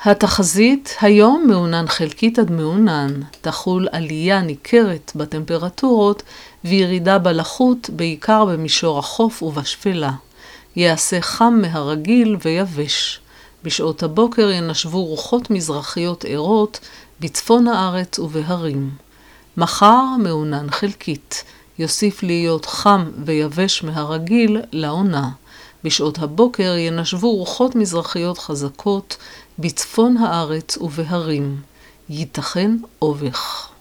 התחזית היום מעונן חלקית עד מעונן, תחול עלייה ניכרת בטמפרטורות וירידה בלחות בעיקר במישור החוף ובשפלה. יעשה חם מהרגיל ויבש. בשעות הבוקר ינשבו רוחות מזרחיות ערות בצפון הארץ ובהרים. מחר מעונן חלקית, יוסיף להיות חם ויבש מהרגיל לעונה. בשעות הבוקר ינשבו רוחות מזרחיות חזקות בצפון הארץ ובהרים. ייתכן אובך.